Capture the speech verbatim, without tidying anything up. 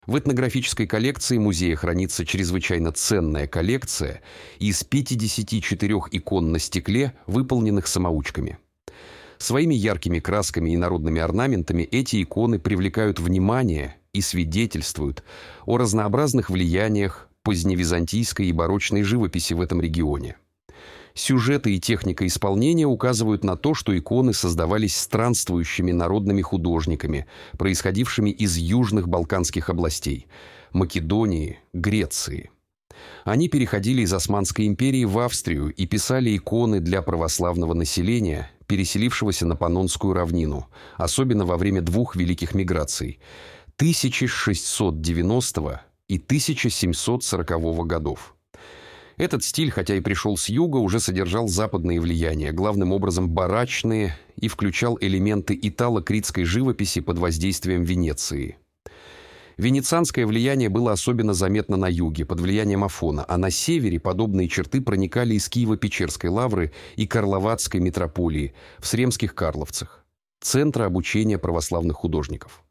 В этнографической коллекции музея хранится чрезвычайно ценная коллекция из пятидесяти четырёх икон на стекле, выполненных самоучками. Своими яркими красками и народными орнаментами эти иконы привлекают внимание и свидетельствуют о разнообразных влияниях поздневизантийской и барочной живописи в этом регионе. Сюжеты и техника исполнения указывают на то, что иконы создавались странствующими народными художниками, происходившими из южных балканских областей – Македонии, Греции. Они переходили из Османской империи в Австрию и писали иконы для православного населения, переселившегося на Паннонскую равнину, особенно во время двух великих миграций – тысяча шестьсот девяностого и тысяча семьсот сорокового годов. Этот стиль, хотя и пришел с юга, уже содержал западные влияния, главным образом барочные, и включал элементы итало-критской живописи под воздействием Венеции. Венецианское влияние было особенно заметно на юге, под влиянием Афона, а на севере подобные черты проникали из Киево-Печерской лавры и Карловацкой митрополии в Сремских Карловцах, центра обучения православных художников.